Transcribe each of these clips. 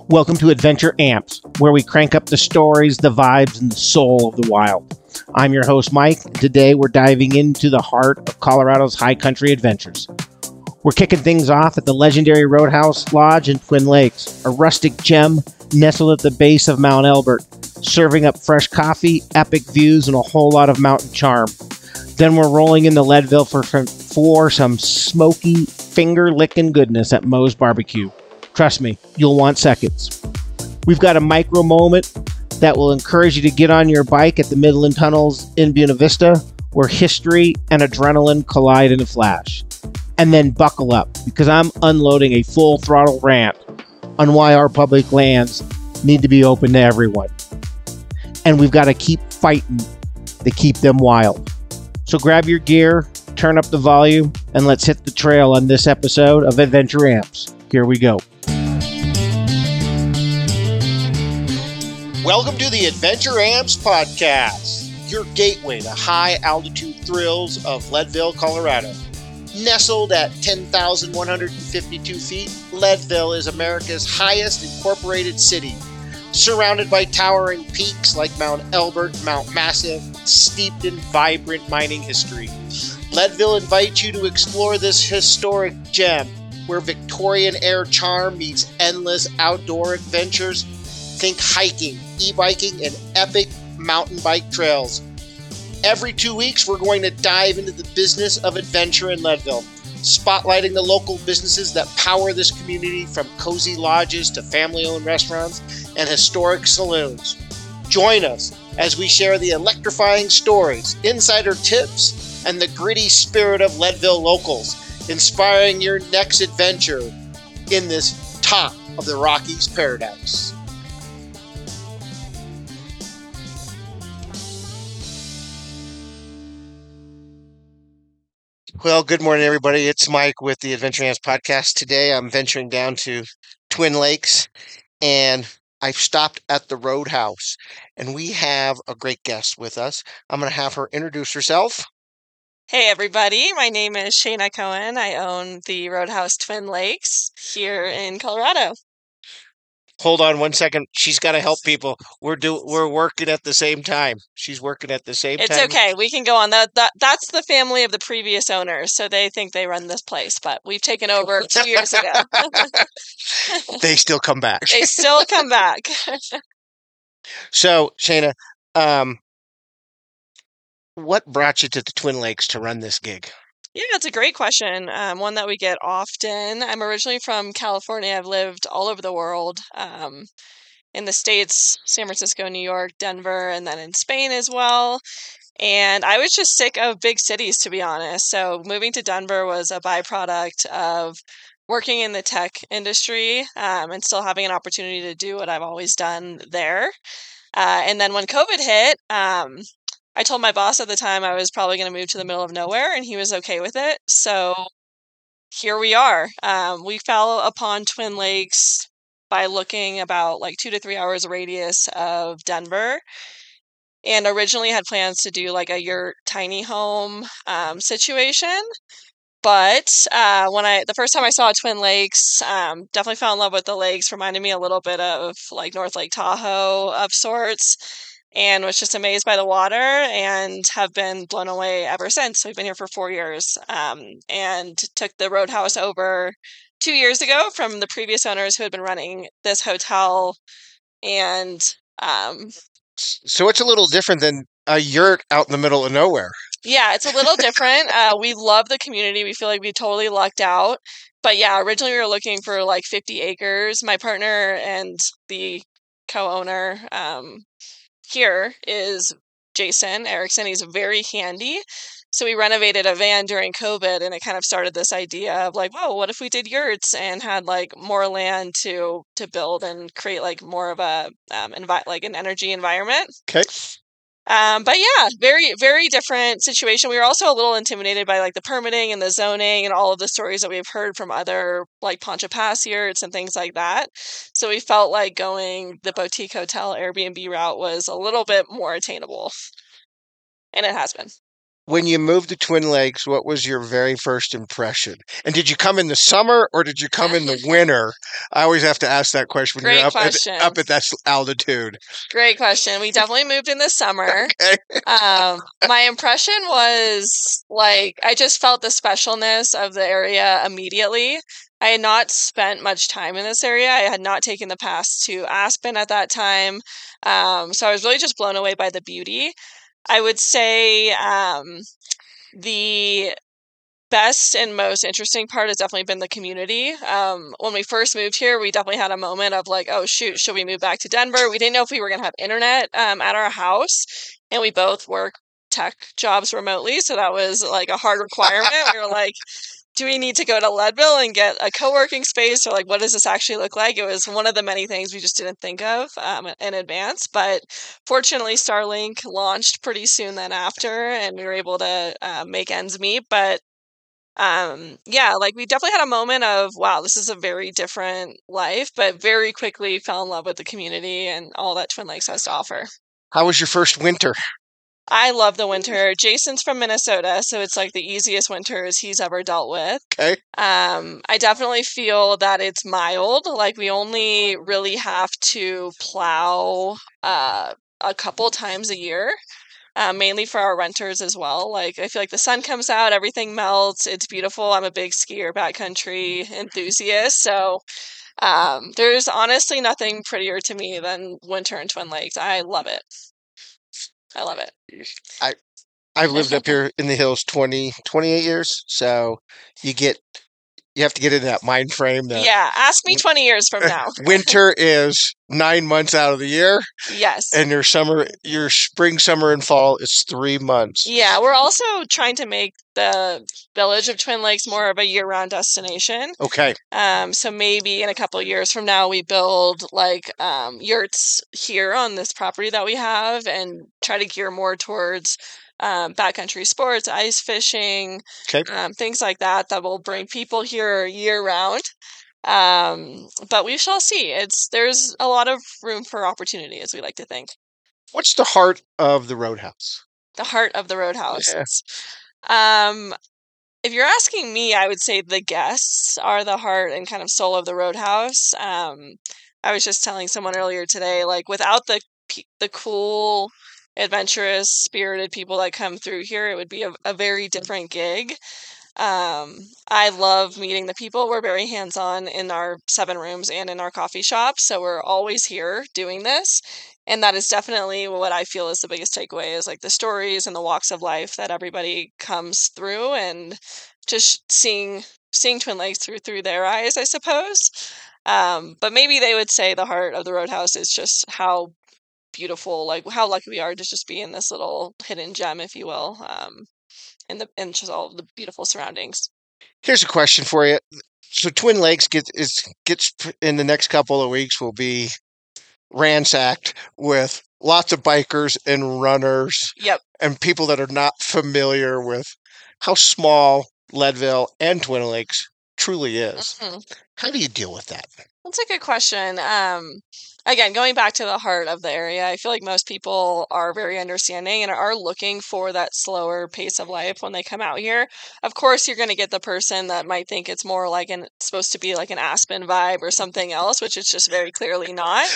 Welcome to Adventure Amps, where we crank up the stories, the vibes, and the soul of the wild. I'm your host, Mike, and today we're diving into the heart of Colorado's high country adventures. We're kicking things off at the legendary Roadhouse Lodge in Twin Lakes, a rustic gem nestled at the base of Mount Elbert, serving up fresh coffee, epic views, and a whole lot of mountain charm. Then we're rolling into Leadville for some smoky, finger-licking goodness at Moe's Barbecue. Trust me, you'll want seconds. We've got a micro moment that will encourage you to get on your bike at the Midland Tunnels in Buena Vista, where history and adrenaline collide in a flash. And then buckle up, because I'm unloading a full throttle rant on why our public lands need to be open to everyone. And we've got to keep fighting to keep them wild. So grab your gear, turn up the volume, and let's hit the trail on this episode of Adventure Amps. Here we go. Welcome to the Adventure Amps podcast, your gateway to high-altitude thrills of Leadville, Colorado. Nestled at 10,152 feet, Leadville is America's highest incorporated city, surrounded by towering peaks like Mount Elbert, Mount Massive, steeped in vibrant mining history. Leadville invites you to explore this historic gem, where Victorian-era charm meets endless outdoor adventures. Think hiking, e-biking, and epic mountain bike trails. Every 2 weeks, we're going to dive into the business of adventure in Leadville, spotlighting the local businesses that power this community, from cozy lodges to family-owned restaurants and historic saloons. Join us as we share the electrifying stories, insider tips, and the gritty spirit of Leadville locals, inspiring your next adventure in this top of the Rockies paradise. Well, good morning, everybody. It's Mike with the Adventure Amps podcast. Today, I'm venturing down to Twin Lakes, and I've stopped at the Roadhouse, and we have a great guest with us. I'm going to have her introduce herself. Hey, everybody. My name is Shayna Cohen. I own the Roadhouse Twin Lakes here in Colorado. Hold on one second. She's got to help people. We're working at the same time. She's working at the same time. It's okay. We can go on. That's the family of the previous owners, so they think they run this place, but we've taken over 2 years ago. They still come back. They still come back. So, Shayna, what brought you to the Twin Lakes to run this gig? Yeah, it's a great question. One that we get often. I'm originally from California. I've lived all over the world, in the States, San Francisco, New York, Denver, and then in Spain as well. And I was just sick of big cities, to be honest. So moving to Denver was a byproduct of working in the tech industry, and still having an opportunity to do what I've always done there. And then when COVID hit, I told my boss at the time I was probably going to move to the middle of nowhere, and he was okay with it. So here we are. We fell upon Twin Lakes by looking about like 2 to 3 hours radius of Denver, and originally had plans to do like a yurt tiny home situation. But the first time I saw Twin Lakes, definitely fell in love with the lakes. Reminded me a little bit of like North Lake Tahoe of sorts, and was just amazed by the water and have been blown away ever since. We've been here for 4 years, and took the Roadhouse over 2 years ago from the previous owners who had been running this hotel. And so it's a little different than a yurt out in the middle of nowhere. Yeah, it's a little different. We love the community. We feel like we totally lucked out. But yeah, originally we were looking for like 50 acres. My partner and the co-owner here is Jason Erickson. He's very handy. So we renovated a van during COVID, and it kind of started this idea of like, whoa, what if we did yurts and had like more land to build and create like more of a like an energy environment. Okay. But yeah, very, very different situation. We were also a little intimidated by like the permitting and the zoning and all of the stories that we've heard from other like Poncha Pass yurts and things like that. So we felt like going the boutique hotel Airbnb route was a little bit more attainable. And it has been. When you moved to Twin Lakes, what was your very first impression? And did you come in the summer or did you come in the winter? I always have to ask that question when you're Great up question. at that altitude. Great question. We definitely moved in the summer. Okay. My impression was like I just felt the specialness of the area immediately. I had not spent much time in this area. I had not taken the pass to Aspen at that time. So I was really just blown away by the beauty. I would say the best and most interesting part has definitely been the community. When we first moved here, we definitely had a moment of like, oh shoot, should we move back to Denver? We didn't know if we were going to have internet at our house, and we both work tech jobs remotely, so that was like a hard requirement. We were like, do we need to go to Leadville and get a co-working space, or like what does this actually look like? It was one of the many things we just didn't think of in advance, but fortunately Starlink launched pretty soon then after, and we were able to make ends meet. But yeah, like we definitely had a moment of wow, this is a very different life, but very quickly fell in love with the community and all that Twin Lakes has to offer. How was your first winter? I love the winter. Jason's from Minnesota, so it's like the easiest winters he's ever dealt with. Okay. I definitely feel that it's mild. Like we only really have to plow a couple times a year, mainly for our renters as well. Like I feel like the sun comes out, everything melts. It's beautiful. I'm a big skier, backcountry enthusiast, so there's honestly nothing prettier to me than winter in Twin Lakes. I love it. I love it. I I've lived up here in the hills 28 years, so you get you have to get in that mind frame that Yeah, ask me 20 years from now. winter is 9 months out of the year, Yes. and your spring, summer, and fall is 3 months. Yeah, we're also trying to make the village of Twin Lakes more of a year-round destination. Okay. So maybe in a couple of years from now, we build like yurts here on this property that we have and try to gear more towards backcountry sports, ice fishing, Okay. things like that that will bring people here year-round. But we shall see. There's a lot of room for opportunity, as we like to think. What's the heart of the Roadhouse? The heart of the Roadhouse. Yeah. Um, if you're asking me, I would say the guests are the heart and kind of soul of the Roadhouse. I was just telling someone earlier today, like without the cool, adventurous, spirited people that come through here, it would be a very different gig. I love meeting the people. We're very hands-on in our 7 rooms and in our coffee shop, so we're always here doing this. And that is definitely what I feel is the biggest takeaway is like the stories and the walks of life that everybody comes through, and just seeing Twin Lakes through their eyes, I suppose. But maybe they would say the heart of the Roadhouse is just how beautiful, like how lucky we are to just be in this little hidden gem, if you will, and just all of the beautiful surroundings. Here's a question for you. So Twin Lakes gets in the next couple of weeks will be ransacked with lots of bikers and runners Yep. and people that are not familiar with how small Leadville and Twin Lakes truly is. Mhm. How do you deal with that? That's a good question. Again, going back to the heart of the area, I feel like most people are very understanding and are looking for that slower pace of life when they come out here. Of course, you're going to get the person that might think it's more like it's supposed to be like an Aspen vibe or something else, which it's just very clearly not.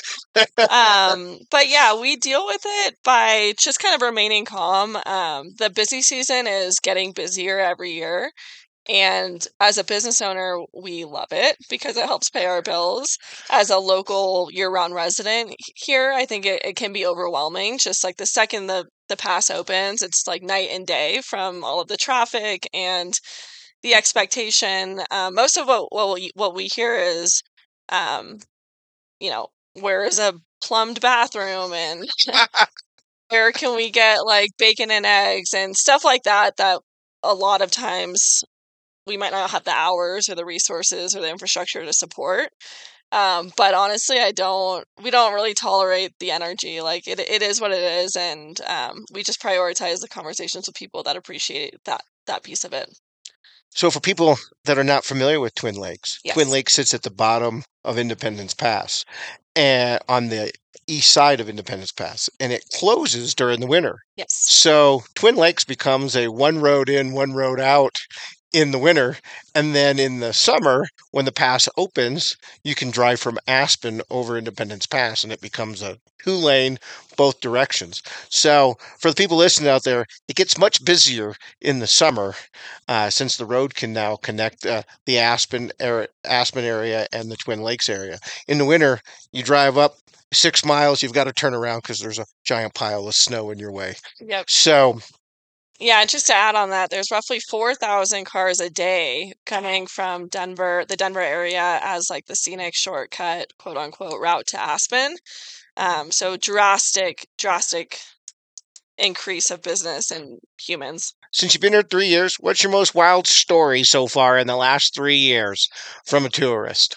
But yeah, we deal with it by just kind of remaining calm. The busy season is getting busier every year. And as a business owner, we love it because it helps pay our bills. As a local year-round resident here, I think it can be overwhelming. Just like the second the pass opens, it's like night and day from all of the traffic and the expectation. Most of what we hear is, um, where is a plumbed bathroom, and where can we get like bacon and eggs and stuff like that, that a lot of times we might not have the hours or the resources or the infrastructure to support. But honestly, we don't really tolerate the energy. Like it is what it is. And we just prioritize the conversations with people that appreciate that piece of it. So for people that are not familiar with Twin Lakes, Twin Yes. Lakes sits at the bottom of Independence Pass. on the east side of Independence Pass, and it closes during the winter. Yes. So Twin Lakes becomes a one road in, one road out in the winter. And then in the summer, when the pass opens, you can drive from Aspen over Independence Pass, and it becomes a 2-lane both directions. So for the people listening out there, it gets much busier in the summer since the road can now connect the Aspen area and the Twin Lakes area. In the winter, you drive up 6 miles, you've got to turn around because there's a giant pile of snow in your way. Yep. So yeah, just to add on that, there's roughly 4,000 cars a day coming from Denver, the Denver area, as like the scenic shortcut, quote unquote, route to Aspen. So drastic increase of business and humans. Since you've been here 3 years, what's your most wild story so far in the last 3 years from a tourist?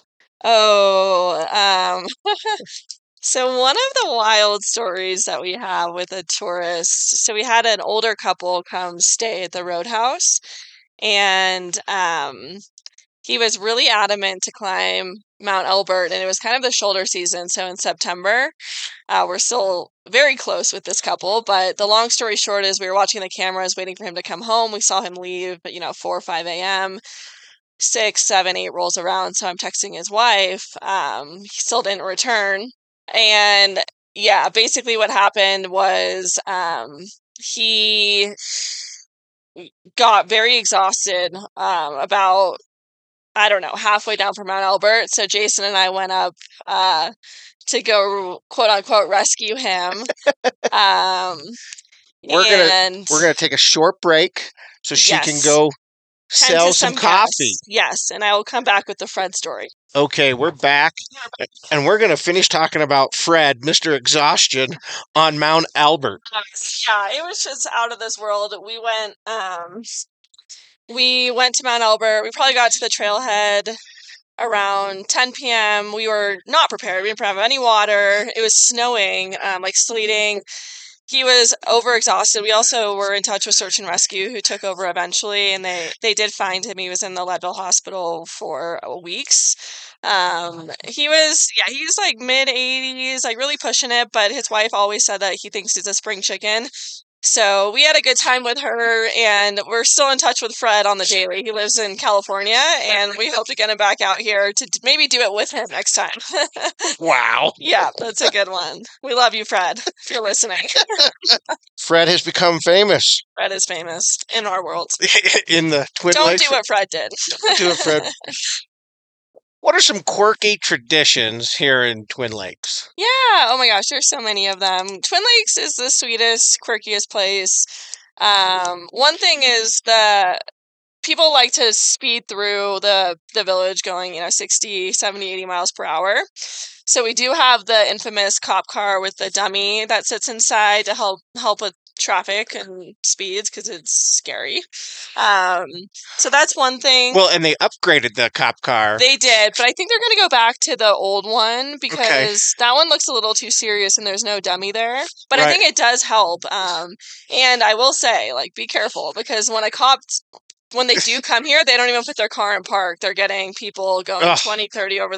Oh, so one of the wild stories that we have with a tourist, so we had an older couple come stay at the Roadhouse, and he was really adamant to climb Mount Elbert, and it was kind of the shoulder season, so in September. We're still very close with this couple, but the long story short is we were watching the cameras, waiting for him to come home. We saw him leave at 4 or 5 a.m. 6, 7, 8 rolls around, so I'm texting his wife. He still didn't return. And yeah, basically what happened was he got very exhausted about, I don't know, halfway down from Mount Elbert. So Jason and I went up to go, quote unquote, rescue him. We're gonna take a short break so she can go sell some coffee. Yes, and I will come back with the Fred story. Okay, we're back, and we're gonna finish talking about Fred, Mr. Exhaustion, on Mount Elbert. Yeah, it was just out of this world. We went to Mount Elbert. We probably got to the trailhead around 10 p.m. We were not prepared. We didn't have any water. It was snowing, like sleeting. He was overexhausted. We also were in touch with Search and Rescue, who took over eventually, and they did find him. He was in the Leadville Hospital for weeks. He's like mid-80s, like really pushing it, but his wife always said that he thinks he's a spring chicken. So we had a good time with her, and we're still in touch with Fred on the daily. He lives in California, and we hope to get him back out here to maybe do it with him next time. Wow. Yeah, that's a good one. We love you, Fred, if you're listening. Fred has become famous. Fred is famous in our world. In the Twin Lakes. Don't do what Fred did. Don't do it, Fred. What are some quirky traditions here in Twin Lakes? Yeah, oh my gosh, there's so many of them. Twin Lakes is the sweetest, quirkiest place. One thing is that people like to speed through the village going, 60, 70, 80 miles per hour. So we do have the infamous cop car with the dummy that sits inside to help with traffic and speeds because it's scary. So that's one thing. Well, and they upgraded the cop car. They did, but I think they're going to go back to the old one because that one looks a little too serious and there's no dummy there. But right. I think it does help. And I will say, be careful because when they do come here, they don't even put their car in park. They're getting people going 20, 30 over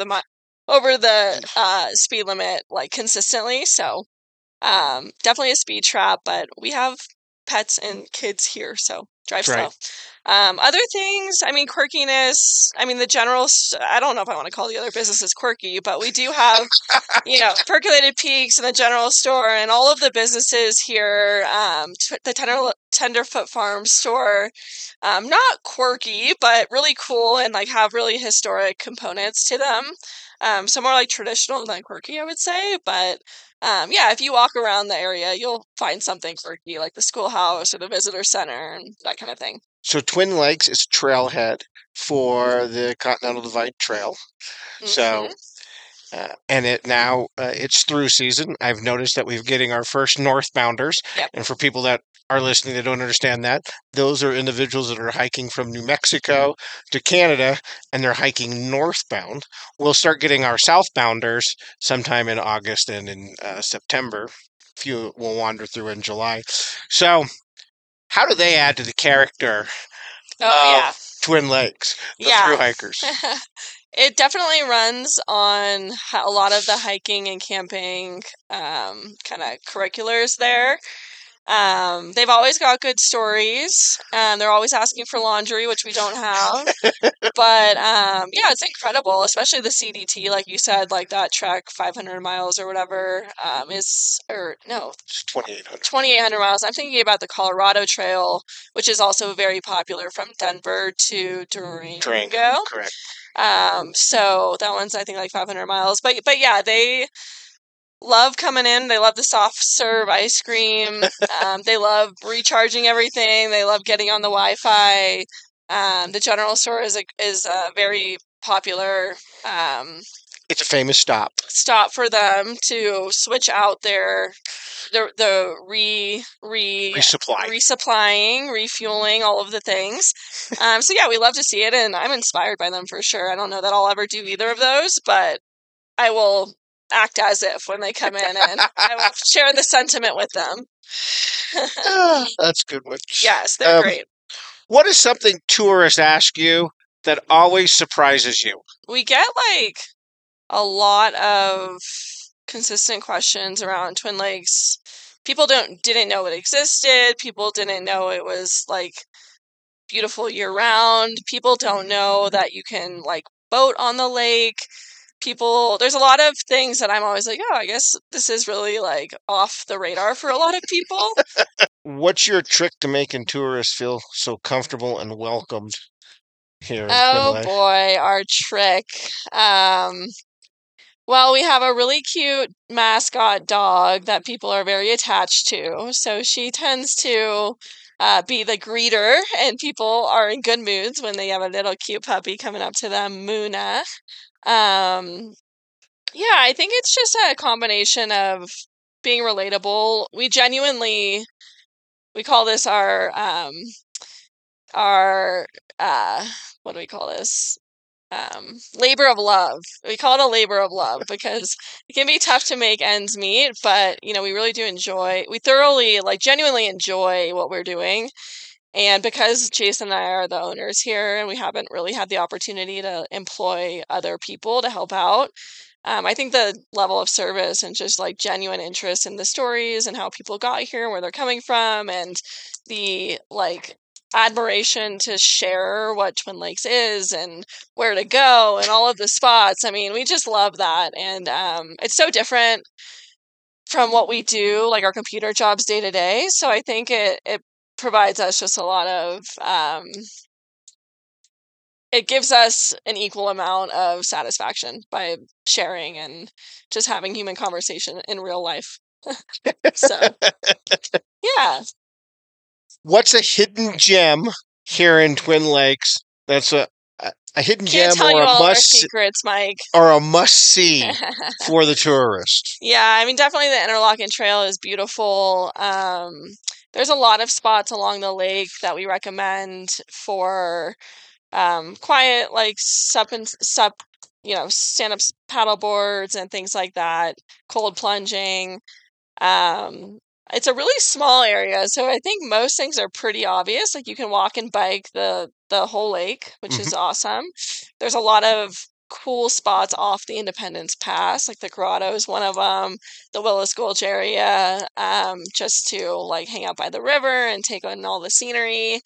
the speed limit consistently. So definitely a speed trap, but we have pets and kids here, so drive slow. Other things, quirkiness, the general, I don't know if I want to call the other businesses quirky, but we do have, Percolated Peaks and the general store and all of the businesses here, the Tenderfoot Farm store, not quirky, but really cool and have really historic components to them. So more traditional than quirky, I would say, but if you walk around the area, you'll find something quirky, like the schoolhouse or the visitor center and that kind of thing. So Twin Lakes is trailhead for the Continental Divide Trail. Mm-hmm. So, and it's through season. I've noticed that we're getting our first northbounders. Yep. And for people that are listening that don't understand that, those are individuals that are hiking from New Mexico to Canada, and they're hiking northbound. We'll start getting our southbounders sometime in August and in September. A few will wander through in July. So how do they add to the character of Twin Lakes, the thru hikers? It definitely runs on a lot of the hiking and camping kind of curriculars there. They've always got good stories. They're always asking for laundry, which we don't have. But yeah, it's incredible, especially the CDT, like you said, like that trek, 500 miles or whatever, or no, It's 2,800. 2,800 miles. I'm thinking about the Colorado Trail, which is also very popular from Denver to Durango. Correct. So that one's I think like 500 miles. But yeah, they love coming in. They love the soft serve ice cream. They love recharging everything. They love getting on the Wi-Fi. The general store is a very popular It's a famous stop. stop for them to switch out the resupplying, refueling, all of the things. So yeah, we love to see it, and I'm inspired by them for sure. I don't know that I'll ever do either of those, but I will act as if when they come in, and I will share the sentiment with them. That's a good one. Yes, they're great. What is something tourists ask you that always surprises you? We get like a lot of consistent questions around Twin Lakes. People didn't know it existed. People didn't know it was like beautiful year round. People don't know that you can like boat on the lake. There's a lot of things that I'm always like, oh, I guess this is really like off the radar for a lot of people. What's your trick to making tourists feel so comfortable and welcomed here in Twin Oh Lakes? boy, our trick. Well, we have a really cute mascot dog that people are very attached to. So she tends to be the greeter, and people are in good moods when they have a little cute puppy coming up to them, Muna. Um, yeah, I think it's just a combination of being relatable. We call this our what do we call this? Labor of love. We call it a labor of love because it can be tough to make ends meet, but we really do we thoroughly, like genuinely enjoy what we're doing. And because Jason and I are the owners here and we haven't really had the opportunity to employ other people to help out, I think the level of service and just like genuine interest in the stories and how people got here and where they're coming from and the like admiration to share what Twin Lakes is and where to go and all of the spots. I mean, we just love that. And it's so different from what we do, like our computer jobs day to day. So I think it provides us just a lot of it gives us an equal amount of satisfaction by sharing and just having human conversation in real life. So yeah. What's a hidden gem here in Twin Lakes that's a hidden Can't gem tell you or all our secrets, Mike. or a must see for the tourist? Yeah, I mean, definitely the Interlochen Trail is beautiful. There's a lot of spots along the lake that we recommend for quiet, like stand up paddle boards and things like that, cold plunging. It's a really small area, so I think most things are pretty obvious. Like you can walk and bike the whole lake, which is awesome. There's a lot of cool spots off the Independence Pass, like the Grotto is one of them, the Willis Gulch area, just to like hang out by the river and take in all the scenery.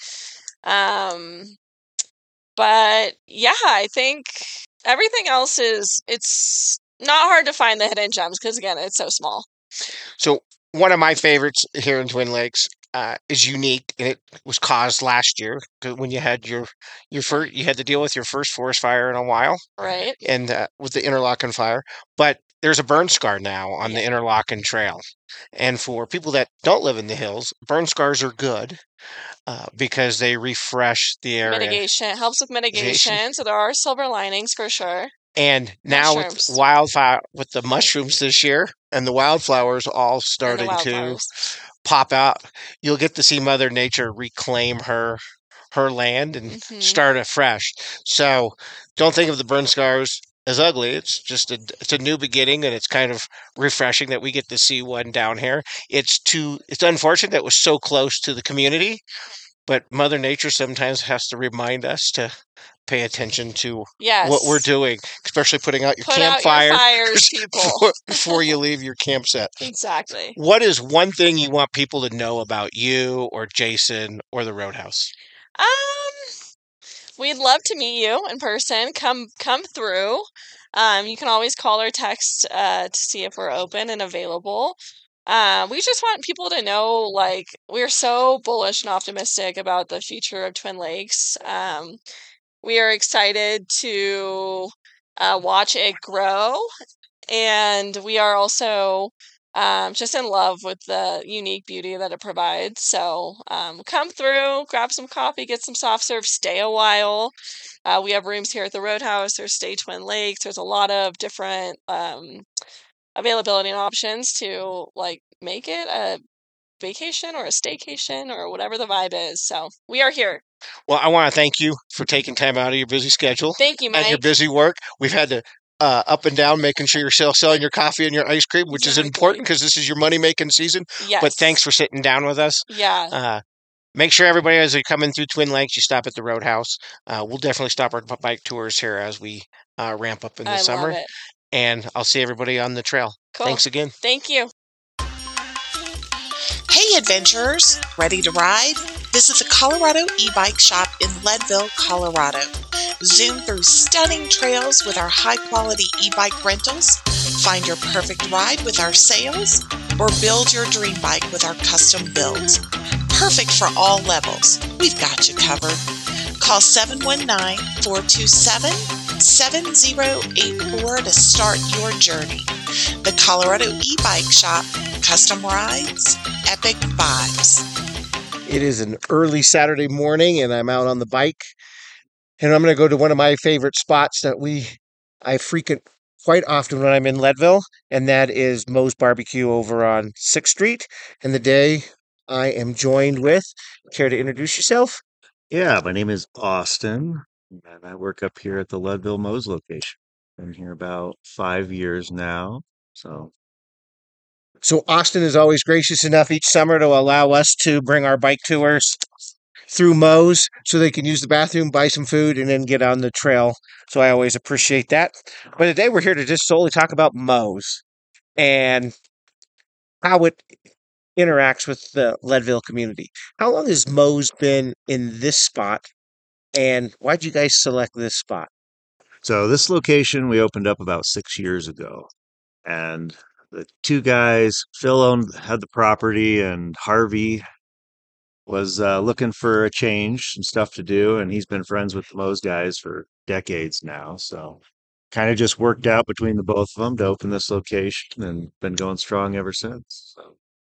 But yeah, I think everything else it's not hard to find the hidden gems because again, it's so small. So one of my favorites here in Twin Lakes is unique, and it was caused last year when you had you had to deal with your first forest fire in a while, Right. and with the Interlochen fire. But there's a burn scar now on the Interlochen Trail, and for people that don't live in the hills, burn scars are good because they refresh the area. Mitigation. It helps with mitigation, so there are silver linings for sure. And now with wildfire, with the mushrooms this year and the wildflowers all starting to pop out, you'll get to see Mother Nature reclaim her land and start afresh. So don't think of the burn scars as ugly. It's just it's a new beginning, and it's kind of refreshing that we get to see one down here. It's unfortunate that it was so close to the community, But Mother Nature sometimes has to remind us to pay attention to what we're Yes. doing, especially putting out your Put out your campfire fires, people. before you leave your camp set. Exactly. What is one thing you want people to know about you or Jason or the Roadhouse? We'd love to meet you in person. Come through. You can always call or text to see if we're open and available. We just want people to know, like, we're so bullish and optimistic about the future of Twin Lakes. We are excited to watch it grow, and we are also just in love with the unique beauty that it provides. So come through, grab some coffee, get some soft serve, stay a while. We have rooms here at the Roadhouse. There's Stay Twin Lakes. There's a lot of different availability and options to like make it a vacation or a staycation or whatever the vibe is. So we are here. Well, I want to thank you for taking time out of your busy schedule. Thank you, Mike. And your busy work. We've had to up and down, making sure you're still selling your coffee and your ice cream, which is important because this is your money-making season. Yes. But thanks for sitting down with us. Yeah. Make sure everybody, as you're coming through Twin Lakes, you stop at the Roadhouse. We'll definitely stop our bike tours here as we ramp up in the summer. Love it. And I'll see everybody on the trail. Cool. Thanks again. Thank you. Hey, adventurers! Ready to ride? Visit the Colorado e-bike shop in Leadville, Colorado. Zoom through stunning trails with our high-quality e-bike rentals, find your perfect ride with our sales, or build your dream bike with our custom builds. Perfect for all levels. We've got you covered. Call 719-427-7084 to start your journey. The Colorado e-bike shop. Custom rides, epic vibes. It is an early Saturday morning, and I'm out on the bike. And I'm going to go to one of my favorite spots that I frequent quite often when I'm in Leadville, and that is Moe's Barbecue over on 6th Street. And the day I am joined with, care to introduce yourself? Yeah, my name is Austin, and I work up here at the Leadville Moe's location. Been here about 5 years now, so Austin is always gracious enough each summer to allow us to bring our bike tours through Moe's so they can use the bathroom, buy some food, and then get on the trail. So I always appreciate that. But today we're here to just solely talk about Moe's and how it interacts with the Leadville community. How long has Moe's been in this spot, and why'd you guys select this spot? so this location we opened up about 6 years ago, and the two guys, Phil had the property, and Harvey was looking for a change, some stuff to do, and he's been friends with the Moe's guys for decades now. So kind of just worked out between the both of them to open this location, and been going strong ever since. So.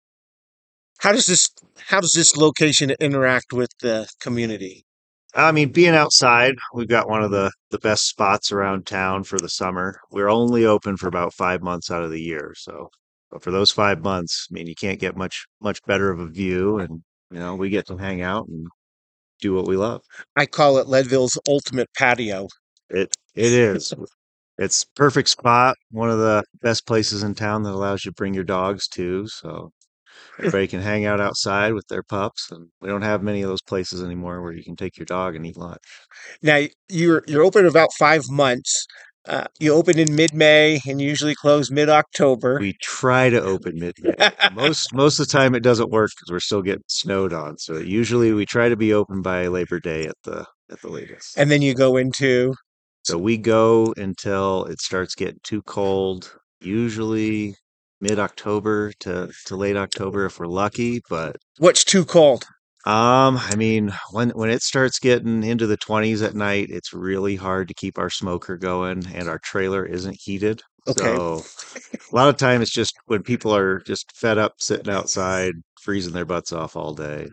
How does this location interact with the community? I mean, being outside, we've got one of the best spots around town for the summer. We're only open for about 5 months out of the year, so but for those 5 months, I mean, you can't get much better of a view, and we get to hang out and do what we love. I call it Leadville's ultimate patio. It is. It's perfect spot. One of the best places in town that allows you to bring your dogs too, so everybody can hang out outside with their pups, and we don't have many of those places anymore where you can take your dog and eat lunch. Now you're open about 5 months. You open in mid-May and usually close mid-October. We try to open mid-May. most of the time it doesn't work because we're still getting snowed on. So usually we try to be open by Labor Day at the latest. And then you go into. So we go until it starts getting too cold. Usually mid-October to late October if we're lucky. But what's too cold? I mean, when it starts getting into the 20s at night, it's really hard to keep our smoker going, and our trailer isn't heated. Okay. So a lot of time it's just when people are just fed up sitting outside, freezing their butts off all day.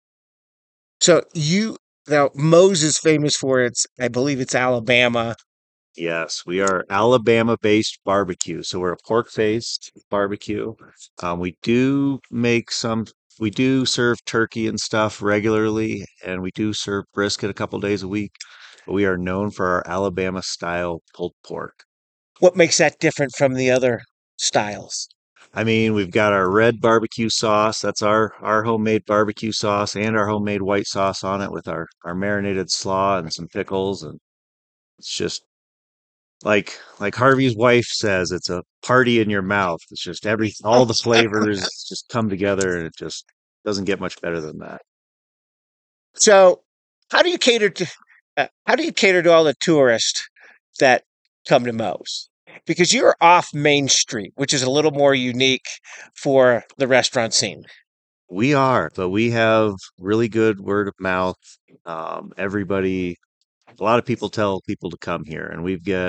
So now Moe's is famous for I believe it's Alabama. Yes, we are Alabama-based barbecue. So we're a pork-based barbecue. We do serve turkey and stuff regularly, and we do serve brisket a couple days a week. But we are known for our Alabama-style pulled pork. What makes that different from the other styles? I mean, we've got our red barbecue sauce. That's our homemade barbecue sauce and our homemade white sauce on it with our marinated slaw and some pickles. And it's just like Harvey's wife says, it's a party in your mouth. It's just all the flavors just come together, and it just doesn't get much better than that. So, how do you cater to all the tourists that come to Moe's? Because you're off Main Street, which is a little more unique for the restaurant scene. We are, but we have really good word of mouth. Everybody, a lot of people tell people to come here, and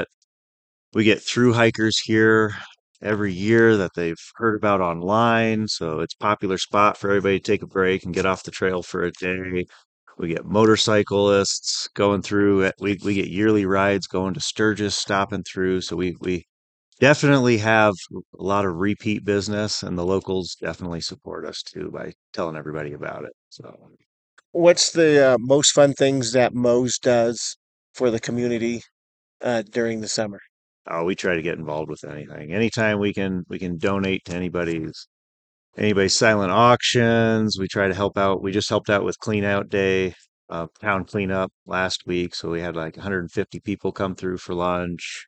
we get through hikers here every year that they've heard about online. So it's a popular spot for everybody to take a break and get off the trail for a day. We get motorcyclists going through it. We get yearly rides going to Sturgis, stopping through. So we definitely have a lot of repeat business, and the locals definitely support us too by telling everybody about it. So What's the most fun things that Moe's does for the community during the summer? we try to get involved with anything. Anytime we can donate to anybody's silent auctions. We try to help out. We just helped out with clean out day, town cleanup last week. So we had like 150 people come through for lunch.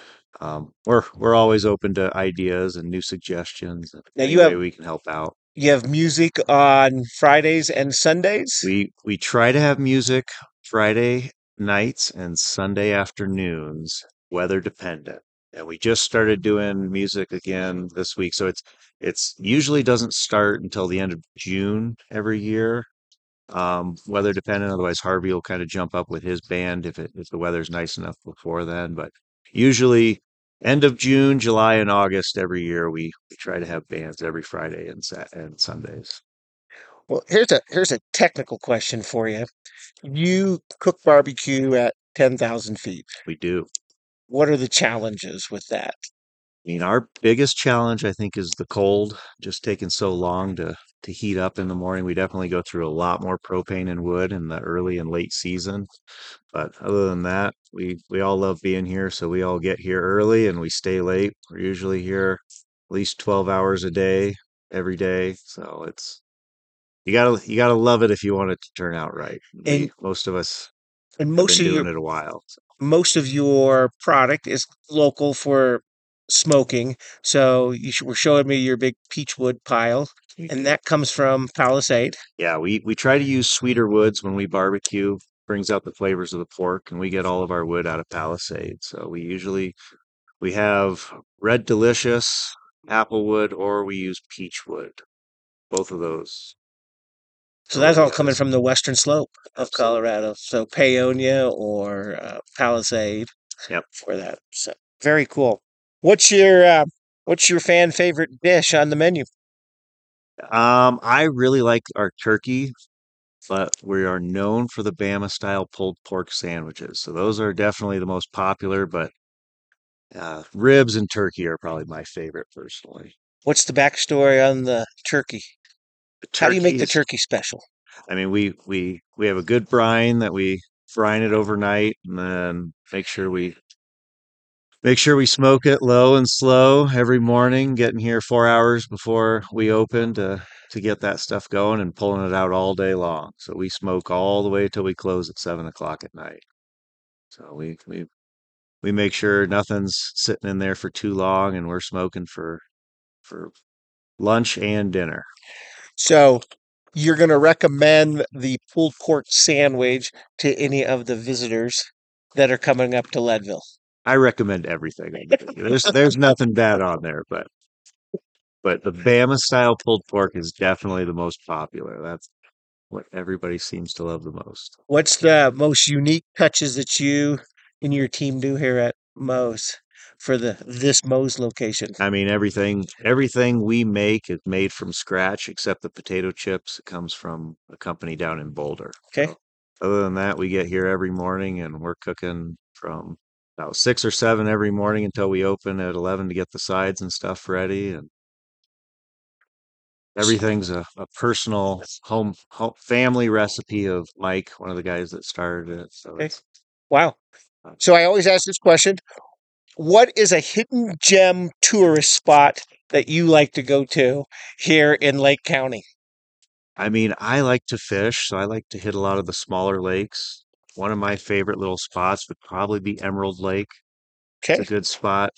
We're always open to ideas and new suggestions. Now Any way we can help out. you have music on Fridays and Sundays. We try to have music Friday nights and Sunday afternoons, weather dependent. And we just started doing music again this week. So it's usually doesn't start until the end of June every year. Weather dependent. Otherwise, Harvey will kind of jump up with his band if the weather's nice enough before then. But usually end of June, July, and August every year we try to have bands every Friday and Sundays. Well, here's a technical question for you. You cook barbecue at 10,000 feet. We do. What are the challenges with that? I mean, our biggest challenge, I think, is the cold, just taking so long to heat up in the morning. We definitely go through a lot more propane and wood in the early and late season. But other than that, we all love being here, so we all get here early and we stay late. We're usually here at least 12 hours a day, every day. So it's you gotta love it if you want it to turn out right. And Most of us and have been doing it a while. most of your product is local for smoking. So were showing me your big peachwood pile, and that comes from Palisade. Yeah, we try to use sweeter woods when we barbecue. Brings out the flavors of the pork, and we get all of our wood out of Palisade. So we have Red Delicious, Applewood, or we use peach wood. Both of those. So that's all Yeah, coming from the western slope of absolutely. Colorado. So Paonia or Palisade Yep. for that. So very cool. What's your fan favorite dish on the menu? I really like our turkey, but we are known for the Bama style pulled pork sandwiches. So those are definitely the most popular, but ribs and turkey are probably my favorite personally. What's the backstory on the turkey? The How do you make turkey the is turkey special? I mean, we have a good brine that we brine it overnight, and then make sure we smoke it low and slow every morning. Getting here 4 hours before we open to get that stuff going, and pulling it out all day long. So we smoke all the way till we close at 7 o'clock at night. So we make sure nothing's sitting in there for too long, and we're smoking for lunch and dinner. So you're going to recommend the pulled pork sandwich to any of the visitors that are coming up to Leadville. I recommend everything. There's nothing bad on there, but the Bama style pulled pork is definitely the most popular. That's what everybody seems to love the most. What's the most unique touches that you and your team do here at Moe's for this Moe's location? I mean, everything we make is made from scratch except the potato chips. It comes from a company down in Boulder. Okay. So other than that, we get here every morning and we're cooking from about 6 or 7 every morning until we open at 11 to get the sides and stuff ready. And everything's a personal home family recipe of Mike, one of the guys that started it. So Okay. it's Wow. So I always ask this question. What is a hidden gem tourist spot that you like to go to here in Lake County? I mean, I like to fish, so I like to hit a lot of the smaller lakes. One of my favorite little spots would probably be Emerald Lake. It's a Okay. good spot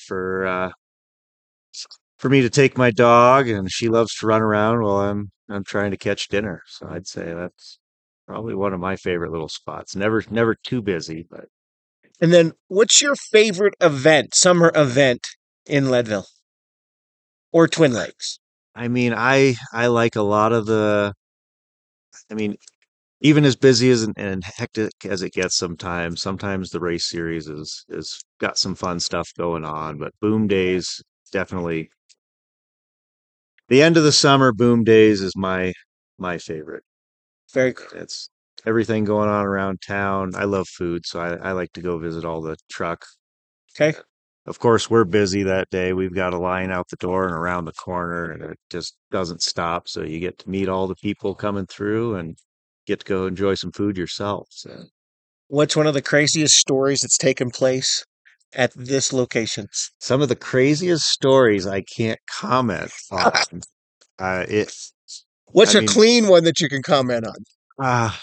for me to take my dog, and she loves to run around while I'm trying to catch dinner. So I'd say that's probably one of my favorite little spots. Never too busy, but And then what's your favorite summer event in Leadville or Twin Lakes? I mean, I like a lot of I mean, even as busy as and hectic as it gets sometimes the race series is got some fun stuff going on, but Boom Days definitely the end of the summer. Boom Days is my favorite. Very cool. It's everything going on around town. I love food, so I like to go visit all the truck. Okay. Of course, we're busy that day. We've got a line out the door and around the corner, and it just doesn't stop. So you get to meet all the people coming through and get to go enjoy some food yourself. So What's one of the craziest stories that's taken place at this location? some of the craziest stories I can't comment on. It, What's I a mean, clean one that you can comment on? ah,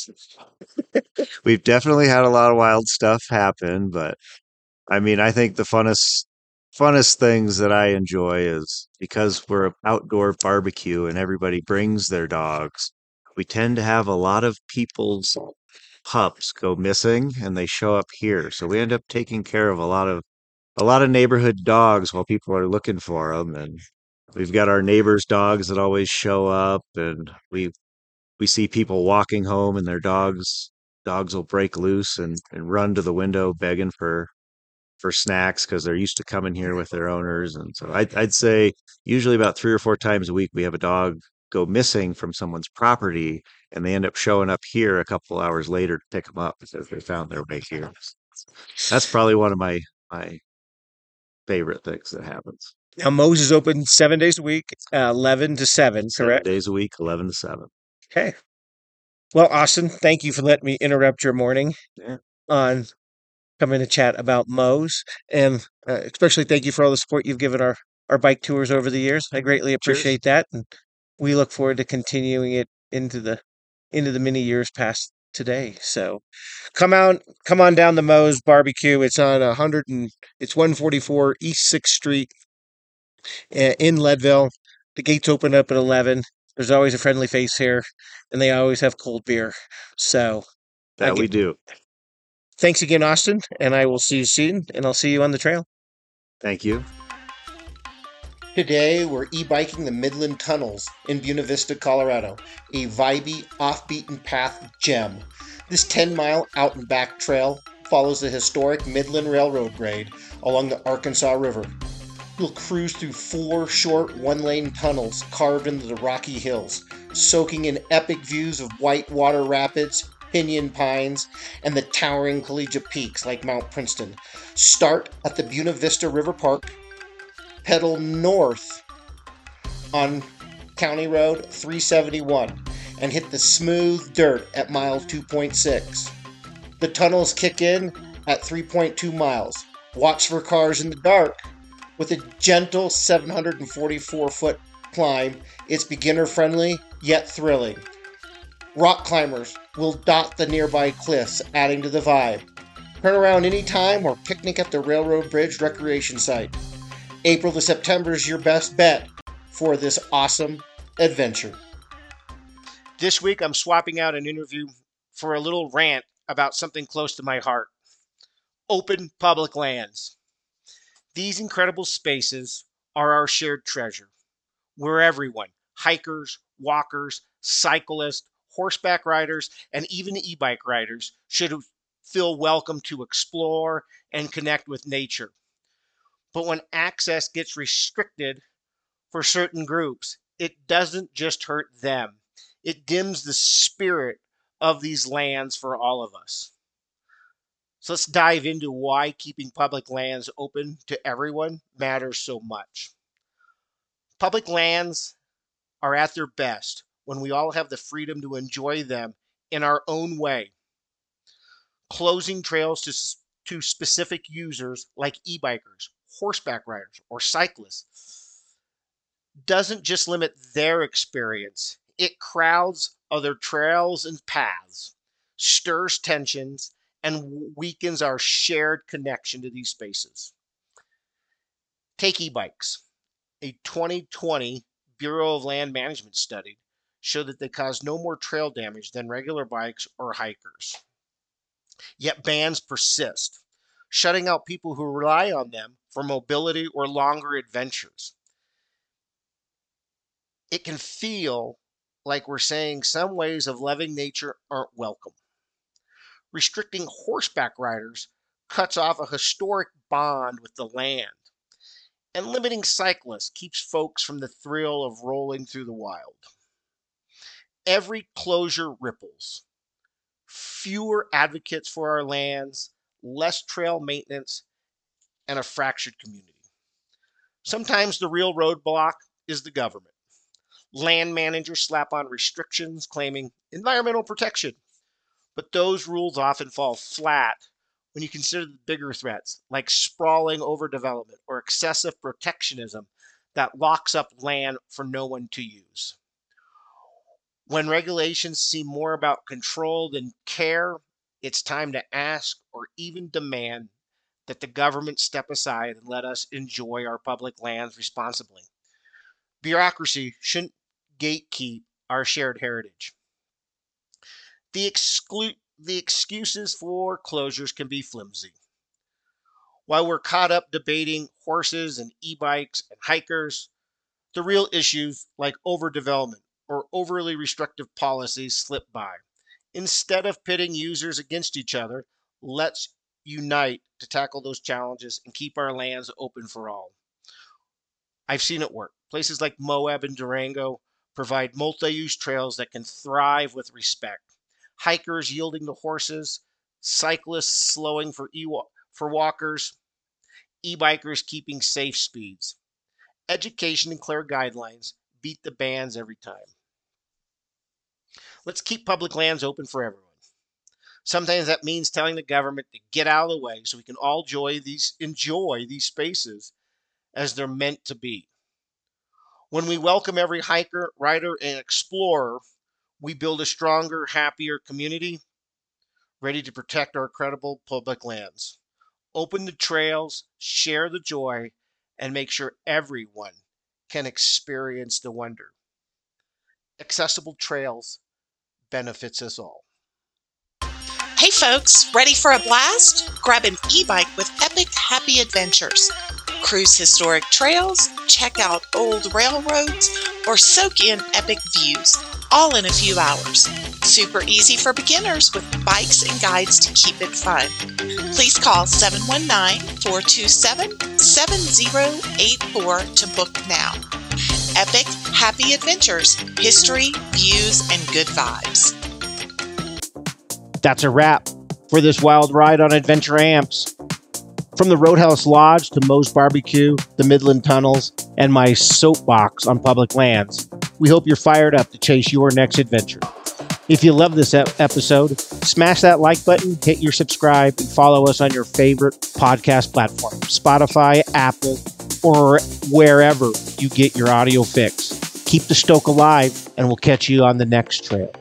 we've definitely had a lot of wild stuff happen, but I mean, I think the funnest things that I enjoy is because we're an outdoor barbecue and everybody brings their dogs. We tend to have a lot of people's pups go missing and they show up here. So we end up taking care of a lot of neighborhood dogs while people are looking for them, and we've got our neighbors' dogs that always show up, and we see people walking home and their dogs will break loose and run to the window begging for snacks because they're used to coming here with their owners. And so I'd say usually about 3 or 4 times a week we have a dog go missing from someone's property, and they end up showing up here a couple hours later to pick them up because they found their way here. That's probably one of my favorite things that happens. Now, Moe's is open 7 days a week, 11 to 7, 7 correct? days a week, 11 to 7. Okay. Well, Austin, thank you for letting me interrupt your morning Yeah. on coming to chat about Moe's. And especially thank you for all the support you've given our bike tours over the years. I greatly Cheers. appreciate that. And we look forward to continuing it into the many years past today. So come on down to Moe's Barbecue. It's on it's 144 East 6th Street in Leadville. The gates open up at 11. There's always a friendly face here, and they always have cold beer. So That we again, do. thanks again, Austin, and I will see you soon, and I'll see you on the trail. Thank you. Today, we're e-biking the Midland Tunnels in Buena Vista, Colorado, a vibey, off-beaten path gem. This 10-mile out-and-back trail follows the historic Midland Railroad grade along the Arkansas River. You'll cruise through 4 short one-lane tunnels carved into the rocky hills, soaking in epic views of whitewater rapids, pinyon pines, and the towering collegiate peaks like Mount Princeton. Start at the Buena Vista River Park, pedal north on County Road 371, and hit the smooth dirt at mile 2.6. The tunnels kick in at 3.2 miles. Watch for cars in the dark. With a gentle 744-foot climb, it's beginner-friendly yet thrilling. Rock climbers will dot the nearby cliffs, adding to the vibe. Turn around anytime or picnic at the Railroad Bridge recreation site. April to September is your best bet for this awesome adventure. This week, I'm swapping out an interview for a little rant about something close to my heart. Open public lands. These incredible spaces are our shared treasure, where everyone, hikers, walkers, cyclists, horseback riders, and even e-bike riders, should feel welcome to explore and connect with nature. But when access gets restricted for certain groups, it doesn't just hurt them. It dims the spirit of these lands for all of us. So let's dive into why keeping public lands open to everyone matters so much. Public lands are at their best when we all have the freedom to enjoy them in our own way. Closing trails to specific users like e-bikers, horseback riders, or cyclists doesn't just limit their experience, it crowds other trails and paths, stirs tensions, and weakens our shared connection to these spaces. Take e-bikes. A 2020 Bureau of Land Management study showed that they cause no more trail damage than regular bikes or hikers. Yet bans persist, shutting out people who rely on them for mobility or longer adventures. It can feel like we're saying some ways of loving nature aren't welcome. Restricting horseback riders cuts off a historic bond with the land. And limiting cyclists keeps folks from the thrill of rolling through the wild. Every closure ripples. Fewer advocates for our lands, less trail maintenance, and a fractured community. Sometimes the real roadblock is the government. Land managers slap on restrictions claiming environmental protection, but those rules often fall flat when you consider the bigger threats like sprawling overdevelopment or excessive protectionism that locks up land for no one to use. When regulations seem more about control than care, it's time to ask or even demand that the government step aside and let us enjoy our public lands responsibly. Bureaucracy shouldn't gatekeep our shared heritage. The excuses for closures can be flimsy. While we're caught up debating horses and e-bikes and hikers, the real issues like overdevelopment or overly restrictive policies slip by. Instead of pitting users against each other, let's unite to tackle those challenges and keep our lands open for all. I've seen it work. Places like Moab and Durango provide multi-use trails that can thrive with respect. Hikers yielding to horses, cyclists slowing for walkers, e-bikers keeping safe speeds. Education and clear guidelines beat the bans every time. Let's keep public lands open for everyone. Sometimes that means telling the government to get out of the way so we can all enjoy these spaces as they're meant to be. When we welcome every hiker, rider, and explorer, we build a stronger, happier community ready to protect our incredible public lands. Open the trails, share the joy, and make sure everyone can experience the wonder. Accessible trails benefits us all. Hey folks, ready for a blast? Grab an e-bike with Epic Happy Adventures. Cruise historic trails, check out old railroads, or soak in epic views, all in a few hours. Super easy for beginners with bikes and guides to keep it fun. Please call 719-427-7084 to book now. Epic Happy Adventures, history, views, and good vibes. That's a wrap for this wild ride on Adventure Amps. From the Roadhouse Lodge to Moe's Barbecue, the Midland Tunnels, and my soapbox on public lands, we hope you're fired up to chase your next adventure. If you love this episode, smash that like button, hit your subscribe, and follow us on your favorite podcast platform, Spotify, Apple, or wherever you get your audio fix. Keep the stoke alive, and we'll catch you on the next trail.